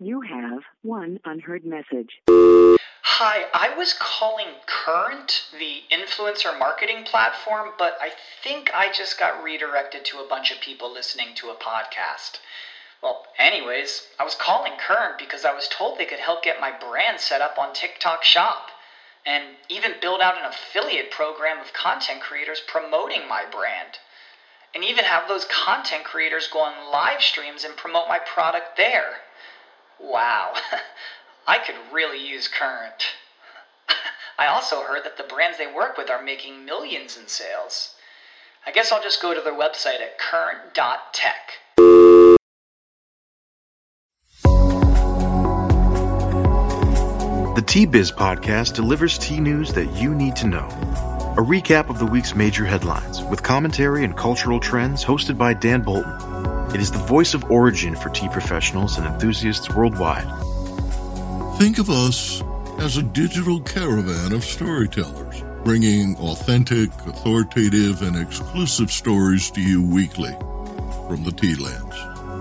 You have one unheard message. Hi, I was calling Current, the influencer marketing platform, but I think I just got redirected to a bunch of people listening to a podcast. Well, anyways, I was calling Current because I was told they could help get my brand set up on TikTok Shop, and even build out an affiliate program of content creators promoting my brand, and even have those content creators go on live streams and promote my product there. Wow, I could really use Current. I also heard that the brands they work with are making millions in sales. I guess I'll just go to their website at current.tech. The T-Biz podcast delivers tea news that you need to know. A recap of the week's major headlines with commentary and cultural trends hosted by Dan Bolton. It is the voice of origin for tea professionals and enthusiasts worldwide. Think of us as a digital caravan of storytellers, bringing authentic, authoritative, and exclusive stories to you weekly from the Tea Lands.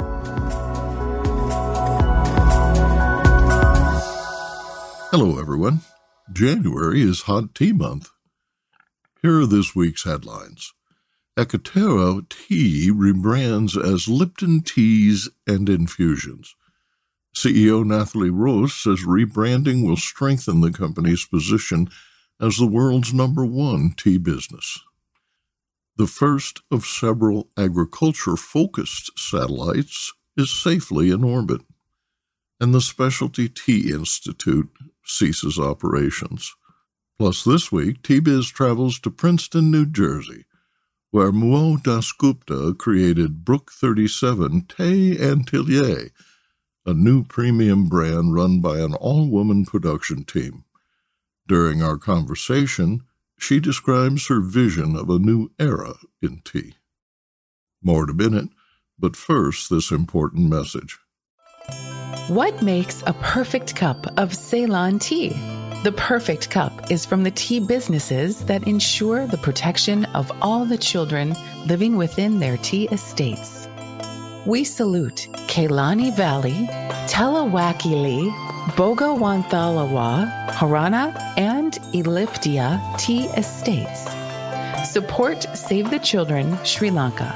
Hello, everyone. January is Hot Tea Month. Here are this week's headlines. Ekaterra Tea rebrands as Lipton Teas and Infusions. CEO Nathalie Rose says rebranding will strengthen the company's position as the world's #1 tea business. The first of several agriculture-focused satellites is safely in orbit, and the Specialty Tea Institute ceases operations. Plus, this week, T-Biz travels to Princeton, New Jersey, where Muo Dasgupta created Brook 37 Thé Atelier, a new premium brand run by an all-woman production team. During our conversation, she describes her vision of a new era in tea. More to minute, but first, this important message. What makes a perfect cup of Ceylon tea? The perfect cup is from the tea businesses that ensure the protection of all the children living within their tea estates. We salute Kailani Valley, Telawakili, Bogawantalawa, Harana, and Elliptia tea estates. Support Save the Children, Sri Lanka.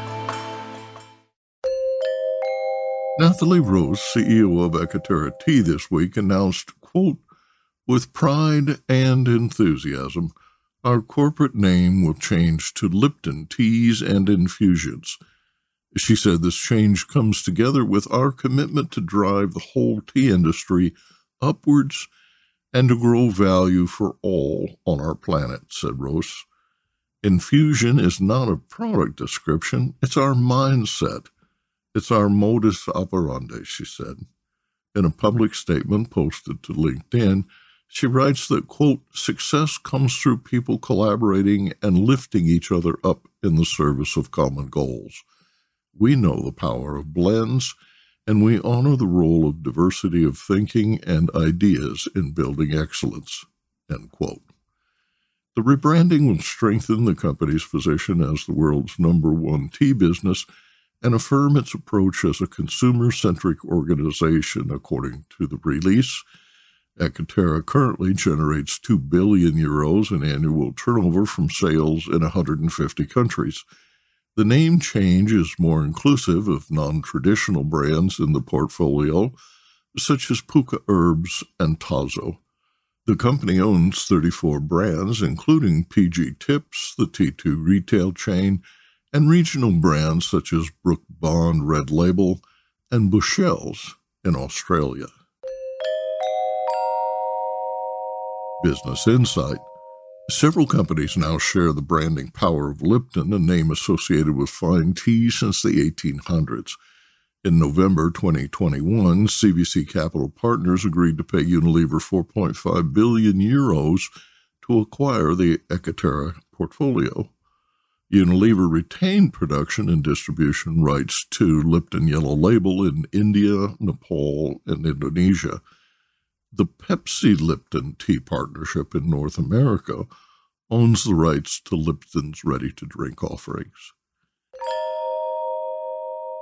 Nathalie Rose, CEO of Ekaterra Tea this week, announced, quote, "With pride and enthusiasm, our corporate name will change to Lipton Teas and Infusions." She said this change comes together with our commitment to drive the whole tea industry upwards and to grow value for all on our planet, said Rose. Infusion is not a product description, it's our mindset. It's our modus operandi, she said. In a public statement posted to LinkedIn, she writes that, quote, "Success comes through people collaborating and lifting each other up in the service of common goals. We know the power of blends, and we honor the role of diversity of thinking and ideas in building excellence," end quote. The rebranding will strengthen the company's position as the world's #1 tea business and affirm its approach as a consumer-centric organization, according to the release. Ekaterra currently generates €2 billion in annual turnover from sales in 150 countries. The name change is more inclusive of non-traditional brands in the portfolio, such as Puka Herbs and Tazo. The company owns 34 brands, including PG Tips, the T2 retail chain, and regional brands such as Brook Bond Red Label and Bushell's in Australia. Business Insight. Several companies now share the branding power of Lipton, a name associated with fine tea since the 1800s. In November 2021, CVC Capital Partners agreed to pay Unilever €4.5 billion to acquire the Ekaterra portfolio. Unilever retained production and distribution rights to Lipton Yellow Label in India, Nepal, and Indonesia. The Pepsi-Lipton Tea Partnership in North America owns the rights to Lipton's ready-to-drink offerings.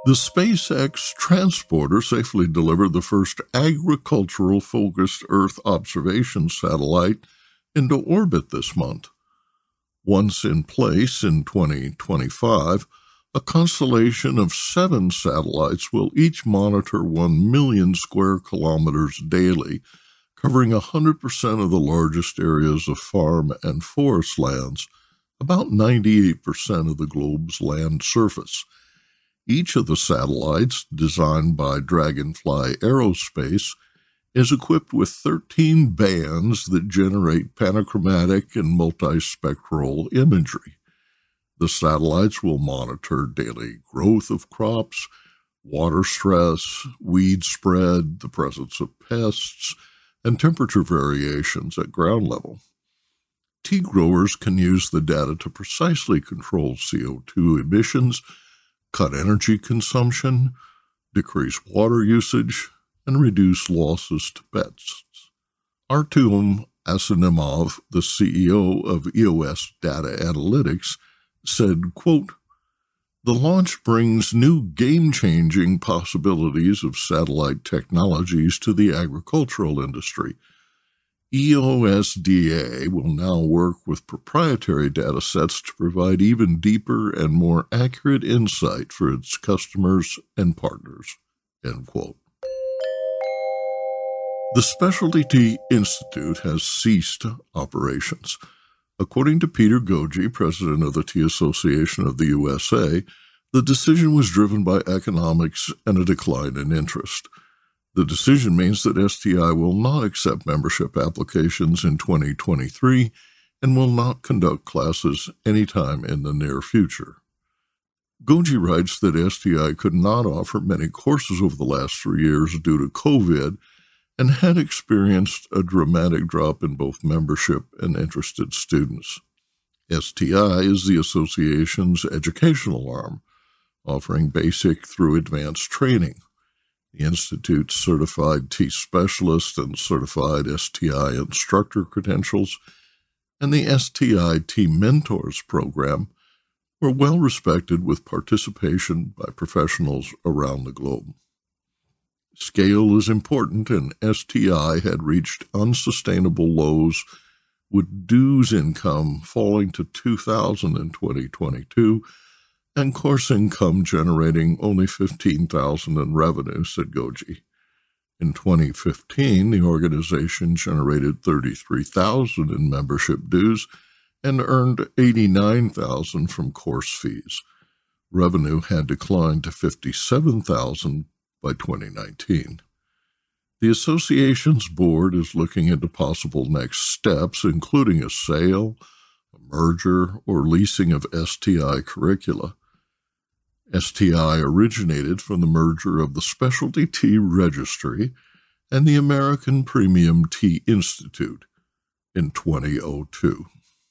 The SpaceX transporter safely delivered the first agricultural-focused Earth observation satellite into orbit this month. Once in place in 2025, a constellation of 7 satellites will each monitor 1 million square kilometers daily, covering 100% of the largest areas of farm and forest lands, about 98% of the globe's land surface. Each of the satellites, designed by Dragonfly Aerospace, is equipped with 13 bands that generate panchromatic and multispectral imagery. The satellites will monitor daily growth of crops, water stress, weed spread, the presence of pests, and temperature variations at ground level. Tea growers can use the data to precisely control CO2 emissions, cut energy consumption, decrease water usage, and reduce losses to pests. Artyom Asanimov, the CEO of EOS Data Analytics, said, quote, "The launch brings new game-changing possibilities of satellite technologies to the agricultural industry. EOSDA will now work with proprietary data sets to provide even deeper and more accurate insight for its customers and partners." End quote. The Specialty Tea Institute has ceased operations. According to Peter Goji, president of the Tea Association of the USA, the decision was driven by economics and a decline in interest. The decision means that STI will not accept membership applications in 2023 and will not conduct classes anytime in the near future. Goji writes that STI could not offer many courses over the last 3 years due to COVID and had experienced a dramatic drop in both membership and interested students. STI is the association's educational arm, offering basic through advanced training. The Institute's certified tea specialist and certified STI instructor credentials and the STI Tea Mentors program were well respected with participation by professionals around the globe. Scale is important, and STI had reached unsustainable lows, with dues income falling to $2,000 in 2022 and course income generating only $15,000 in revenue, said Goji. In 2015, the organization generated $33,000 in membership dues and earned $89,000 from course fees. Revenue had declined to $57,000 by 2019. The association's board is looking into possible next steps, including a sale, a merger, or leasing of STI curricula. STI originated from the merger of the Specialty Tea Registry and the American Premium Tea Institute in 2002.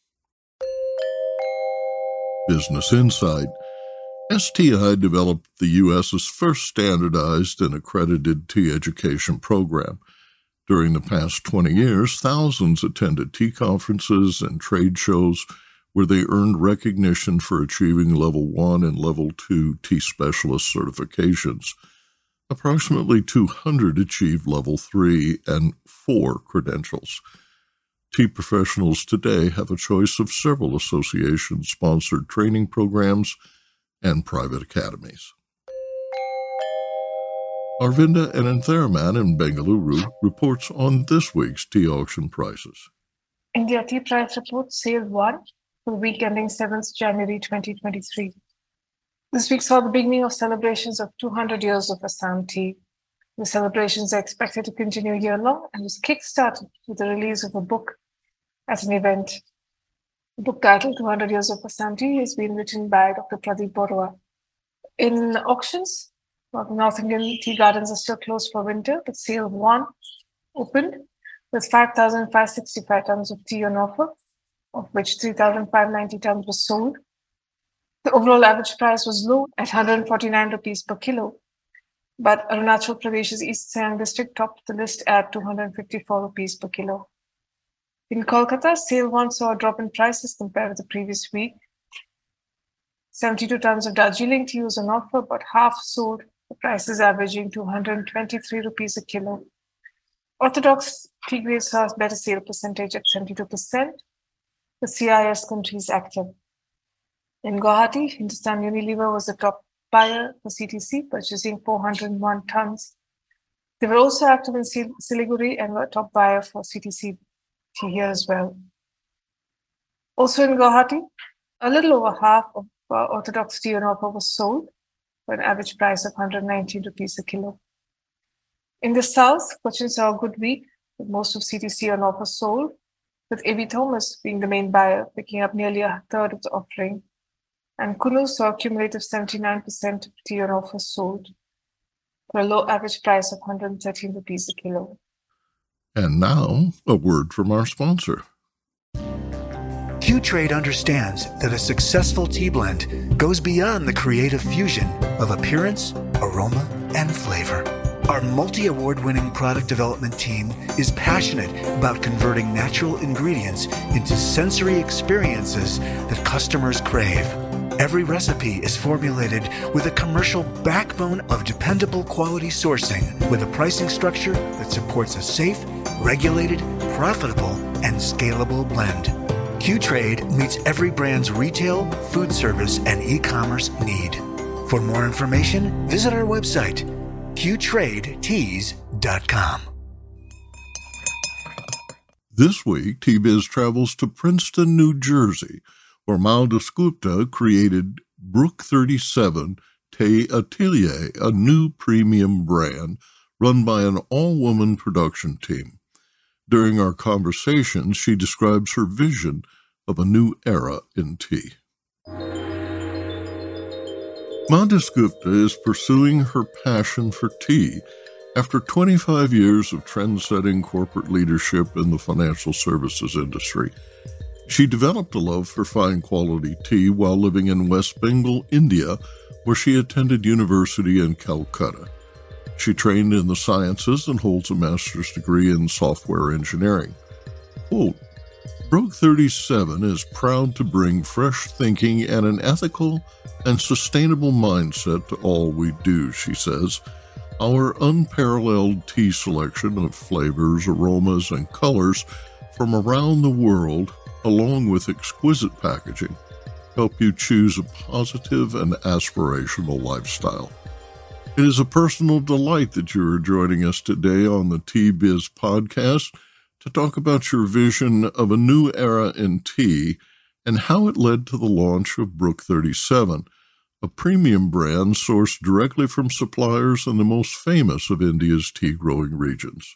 Business Insight. STI developed the U.S.'s first standardized and accredited tea education program. During the past 20 years, thousands attended tea conferences and trade shows where they earned recognition for achieving Level 1 and Level 2 tea specialist certifications. Approximately 200 achieved Level 3 and 4 credentials. Tea professionals today have a choice of several association-sponsored training programs and private academies. Arvinda Anantharaman in Bengaluru reports on this week's tea auction prices. India Tea Price Report, Sale 1, for the week ending 7th January 2023. This week saw the beginning of celebrations of 200 years of Assam tea. The celebrations are expected to continue year-long and was kick-started with the release of a book as an event. The book titled 200 Years of Assam Tea has been written by Dr. Pradeep Borua. In auctions, North Indian tea gardens are still closed for winter, but Sale 1 opened with 5,565 tons of tea on offer, of which 3,590 tons were sold. The overall average price was low at 149 rupees per kilo, but Arunachal Pradesh's East Siang district topped the list at 254 rupees per kilo. In Kolkata, Sale 1 saw a drop in prices compared with the previous week. 72 tons of Darjeeling tea was on offer, but half sold, the prices averaging 223 rupees a kilo. Orthodox tea grades saw a better sale percentage at 72%. The CIS countries active. In Guwahati, Hindustan Unilever was the top buyer for CTC, purchasing 401 tons. They were also active in Siliguri and were a top buyer for CTC tea here as well. Also in Guwahati, a little over half of Orthodox tea on offer was sold for an average price of 119 rupees a kilo. In the south, Cochin saw a good week with most of CTC on offer sold, with A.B. Thomas being the main buyer, picking up nearly a third of the offering. And Kunu saw a cumulative 79% of tea on offer sold for a low average price of 113 rupees a kilo. And now, a word from our sponsor. Q-Trade understands that a successful tea blend goes beyond the creative fusion of appearance, aroma, and flavor. Our multi-award-winning product development team is passionate about converting natural ingredients into sensory experiences that customers crave. Every recipe is formulated with a commercial backbone of dependable quality sourcing with a pricing structure that supports a safe, regulated, profitable, and scalable blend. Q-Trade meets every brand's retail, food service, and e-commerce need. For more information, visit our website, qtradeteas.com. This week, T-Biz travels to Princeton, New Jersey, where Mal Dasgupta created Brook 37 Thé Atelier, a new premium brand run by an all-woman production team. During our conversation, she describes her vision of a new era in tea. Ma Dasgupta is pursuing her passion for tea after 25 years of trend-setting corporate leadership in the financial services industry. She developed a love for fine quality tea while living in West Bengal, India, where she attended university in Calcutta. She trained in the sciences and holds a master's degree in software engineering. Quote, Brook 37 is proud to bring fresh thinking and an ethical and sustainable mindset to all we do, she says. Our unparalleled tea selection of flavors, aromas, and colors from around the world, along with exquisite packaging, help you choose a positive and aspirational lifestyle. It is a personal delight that you are joining us today on the T-Biz podcast to talk about your vision of a new era in tea and how it led to the launch of Brook 37, a premium brand sourced directly from suppliers in the most famous of India's tea-growing regions.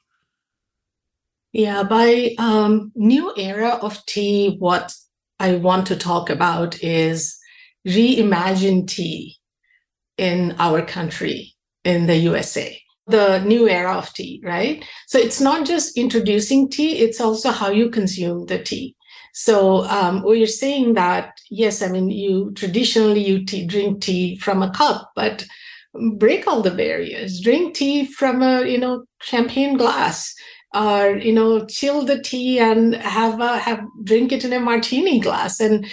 Yeah, by new era of tea, what I want to talk about is reimagine tea in our country, in the USA. The new era of tea, right? So it's not just introducing tea, it's also how you consume the tea. So we're saying that, yes, I mean, you traditionally drink tea from a cup, but break all the barriers. Drink tea from a, champagne glass, or, chill the tea and drink it in a martini glass and,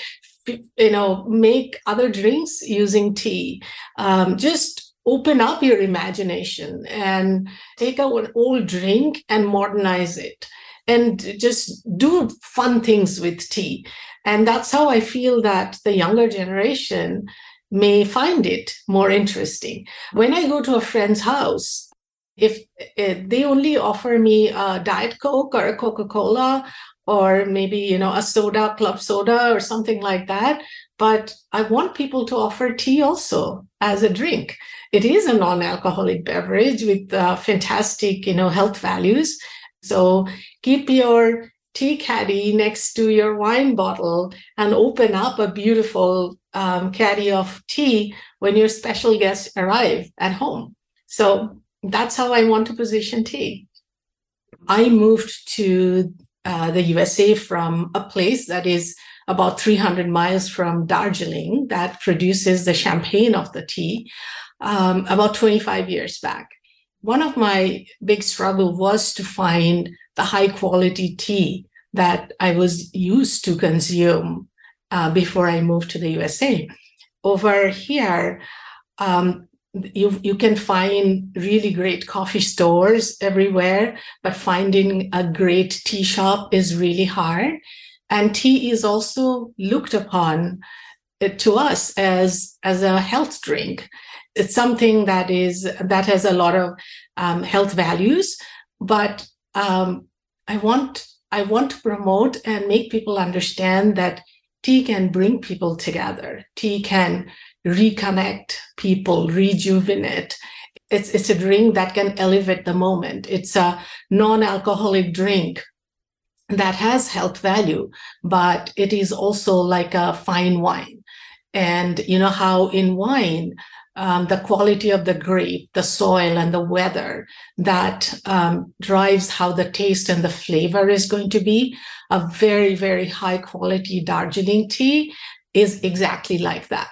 make other drinks using tea. Just open up your imagination and take out an old drink and modernize it and just do fun things with tea. And that's how I feel that the younger generation may find it more interesting. When I go to a friend's house, if they only offer me a Diet Coke or a Coca-Cola or maybe, a soda, club soda or something like that, but I want people to offer tea also as a drink. It is a non-alcoholic beverage with fantastic, health values. So keep your tea caddy next to your wine bottle and open up a beautiful caddy of tea when your special guests arrive at home. So that's how I want to position tea. I moved to the USA from a place that is about 300 miles from Darjeeling that produces the champagne of the tea about 25 years back. One of my big struggles was to find the high quality tea that I was used to consume before I moved to the USA. over here, you can find really great coffee stores everywhere, but finding a great tea shop is really hard. And tea is also looked upon to us as a health drink. It's something that has a lot of health values, but I want to promote and make people understand that tea can bring people together. Tea can reconnect people, rejuvenate. It's a drink that can elevate the moment. It's a non-alcoholic drink that has health value, but it is also like a fine wine. And you know how in wine, the quality of the grape, the soil, and the weather that drives how the taste and the flavor is going to be. A very, very high quality Darjeeling tea is exactly like that.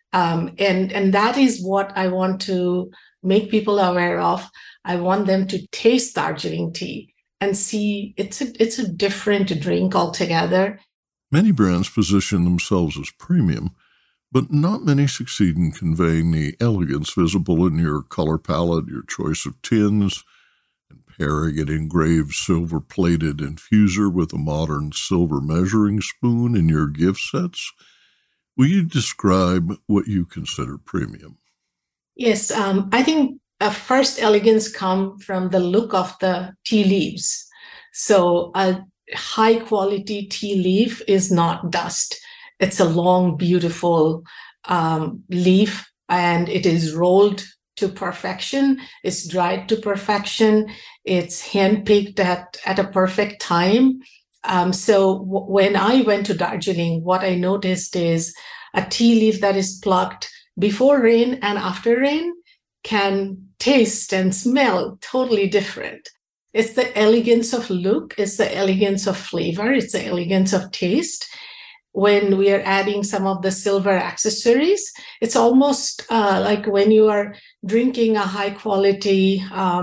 And that is what I want to make people aware of. I want them to taste Darjeeling tea and see it's a different drink altogether. Many brands position themselves as premium, but not many succeed in conveying the elegance visible in your color palette, your choice of tins, and pairing an engraved silver-plated infuser with a modern silver measuring spoon in your gift sets. Will you describe what you consider premium? Yes, I think first elegance comes from the look of the tea leaves. So a high-quality tea leaf is not dust. It's a long, beautiful leaf, and it is rolled to perfection. It's dried to perfection. It's hand-picked at a perfect time. So when I went to Darjeeling, what I noticed is a tea leaf that is plucked before rain and after rain can taste and smell totally different. It's the elegance of look, it's the elegance of flavor, it's the elegance of taste. When we are adding some of the silver accessories, it's almost like when you are drinking a high quality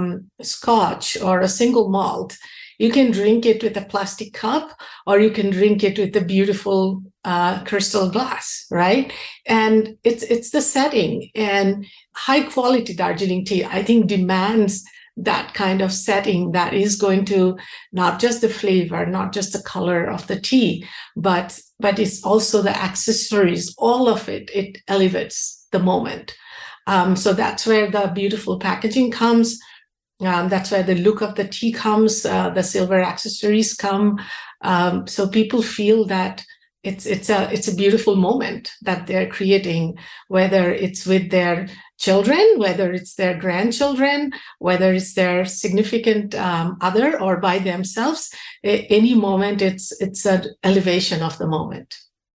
scotch or a single malt. You can drink it with a plastic cup, or you can drink it with a beautiful crystal glass, right? And it's the setting. And high quality Darjeeling tea, I think, demands that kind of setting that is going to not just the flavor, not just the color of the tea, but it's also the accessories, all of it. It elevates the moment. So that's where the beautiful packaging comes. That's where the look of the tea comes, the silver accessories come. So people feel that it's a beautiful moment that they're creating, whether it's with their children, whether it's their grandchildren, whether it's their significant other, or by themselves. Any moment, it's an elevation of the moment.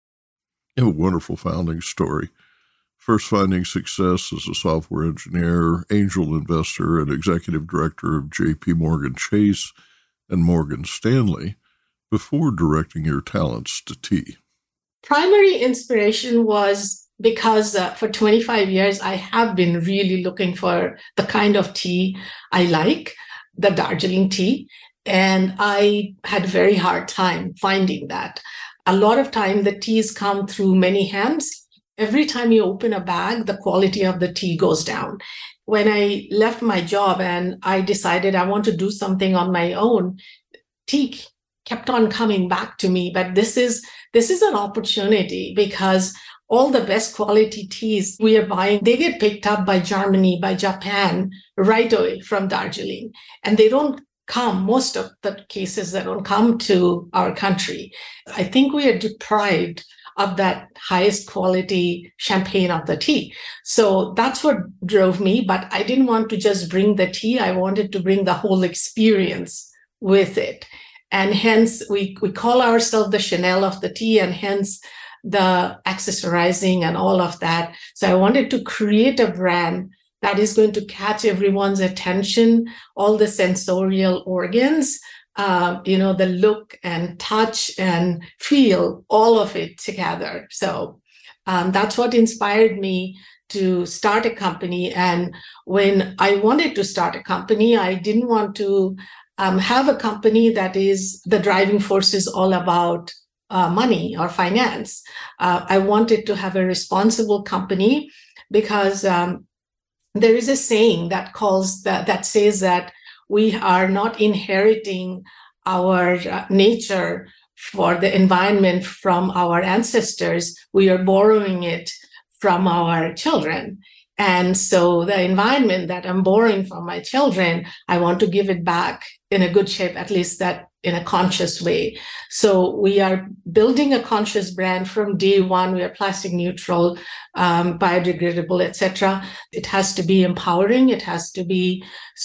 You have a wonderful founding story. First finding success as a software engineer, angel investor, and executive director of J.P. Morgan Chase and Morgan Stanley, before directing your talents to tea. Primary inspiration was because for 25 years, I have been really looking for the kind of tea I like, the Darjeeling tea, and I had a very hard time finding that. A lot of time, the teas come through many hands. Every time you open a bag, the quality of the tea goes down. When I left my job and I decided I want to do something on my own, tea kept on coming back to me. But this is an opportunity, because all the best quality teas we are buying, they get picked up by Germany, by Japan, right away from Darjeeling. And they don't come, most of the cases, they don't come to our country. I think we are deprived of that highest quality champagne of the tea. So that's what drove me, but I didn't want to just bring the tea. I wanted to bring the whole experience with it. And hence we call ourselves the Chanel of the tea, and hence the accessorizing and all of that. So I wanted to create a brand that is going to catch everyone's attention, all the sensorial organs, the look and touch and feel, all of it together. So that's what inspired me to start a company. And when I wanted to start a company, I didn't want to have a company that is the driving force is all about money or finance. I wanted to have a responsible company because there is a saying that says that we are not inheriting our nature for the environment from our ancestors. We are borrowing it from our children. And so the environment that I'm borrowing from my children, I want to give it back in a good shape, at least that in a conscious way. So we are building a conscious brand from day one. We are plastic neutral, biodegradable, etc. It has to be empowering. It has to be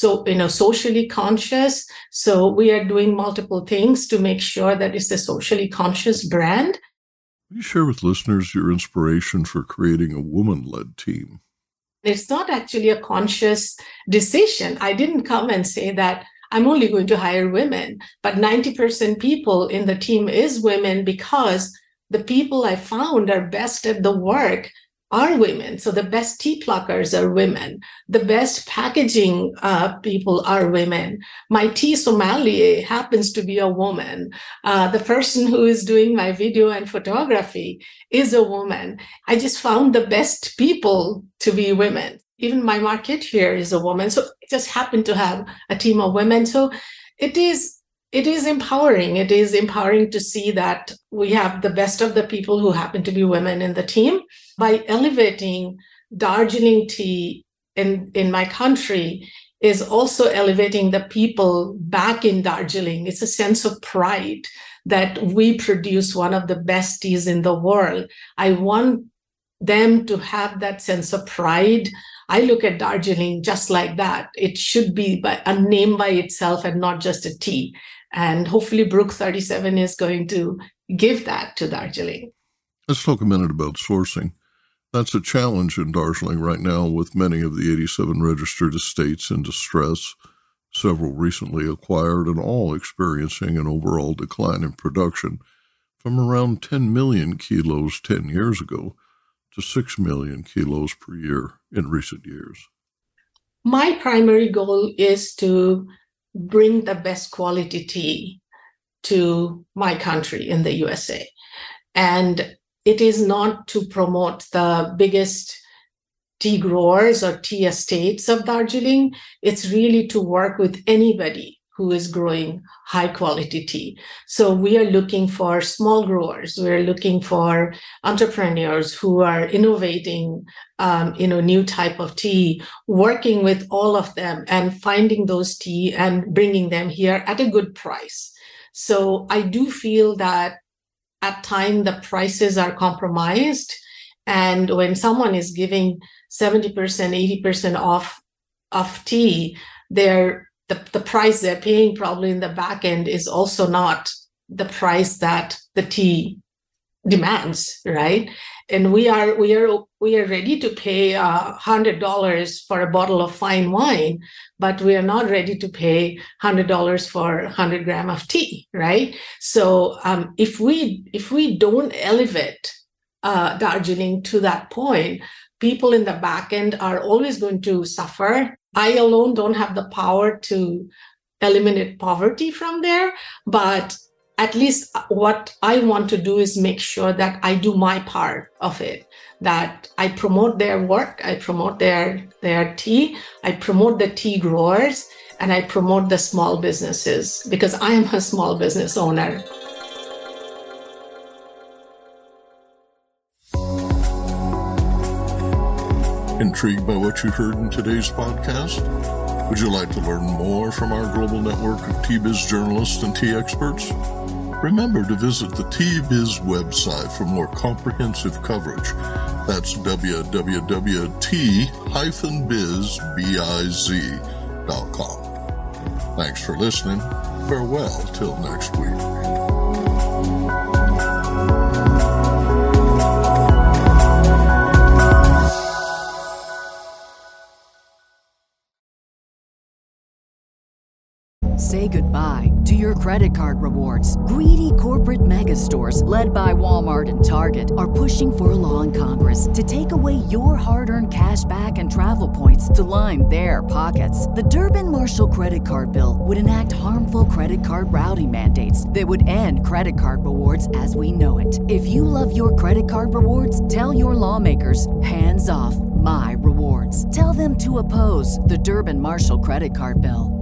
socially conscious. So we are doing multiple things to make sure that it's a socially conscious brand. Will you share with listeners your inspiration for creating a woman-led team? It's not actually a conscious decision. I didn't come and say that I'm only going to hire women, but 90% people in the team is women because the people I found are best at the work are women. So the best tea pluckers are women. The best packaging people are women. My tea sommelier happens to be a woman. The person who is doing my video and photography is a woman. I just found the best people to be women. Even my marketeer is a woman. So it just happened to have a team of women. So it is empowering. It is empowering to see that we have the best of the people who happen to be women in the team. By elevating Darjeeling tea in my country is also elevating the people back in Darjeeling. It's a sense of pride that we produce one of the best teas in the world. I want them to have that sense of pride. I look at Darjeeling just like that. It should be a name by itself and not just a tea. And hopefully Brook 37 is going to give that to Darjeeling. Let's talk a minute about sourcing. That's a challenge in Darjeeling right now with many of the 87 registered estates in distress, several recently acquired and all experiencing an overall decline in production from around 10 million kilos 10 years ago to 6 million kilos per year in recent years. My primary goal is to bring the best quality tea to my country in the USA. And it is not to promote the biggest tea growers or tea estates of Darjeeling. It's really to work with anybody who is growing high quality tea. So we are looking for small growers. We're looking for entrepreneurs who are innovating, new type of tea, working with all of them and finding those tea and bringing them here at a good price. So I do feel that at times the prices are compromised. And when someone is giving 70%, 80% off of tea, the price they're paying probably in the back end is also not the price that the tea demands, right? And we are ready to pay $100 for a bottle of fine wine, but we are not ready to pay $100 for 100 grams of tea, right? So if we don't elevate Darjeeling to that point, people in the back end are always going to suffer. I alone don't have the power to eliminate poverty from there, but at least what I want to do is make sure that I do my part of it, that I promote their work, I promote their tea, I promote the tea growers, and I promote the small businesses because I am a small business owner. Intrigued by what you heard in today's podcast? Would you like to learn more from our global network of Tea-Biz journalists and tea experts? Remember to visit the Tea-Biz website for more comprehensive coverage. That's www.tea-biz.com. Thanks for listening. Farewell till next week. Say goodbye to your credit card rewards. Greedy corporate mega stores, led by Walmart and Target, are pushing for a law in Congress to take away your hard-earned cash back and travel points to line their pockets. The Durbin-Marshall credit card bill would enact harmful credit card routing mandates that would end credit card rewards as we know it. If you love your credit card rewards, tell your lawmakers, hands off my rewards. Tell them to oppose the Durbin-Marshall credit card bill.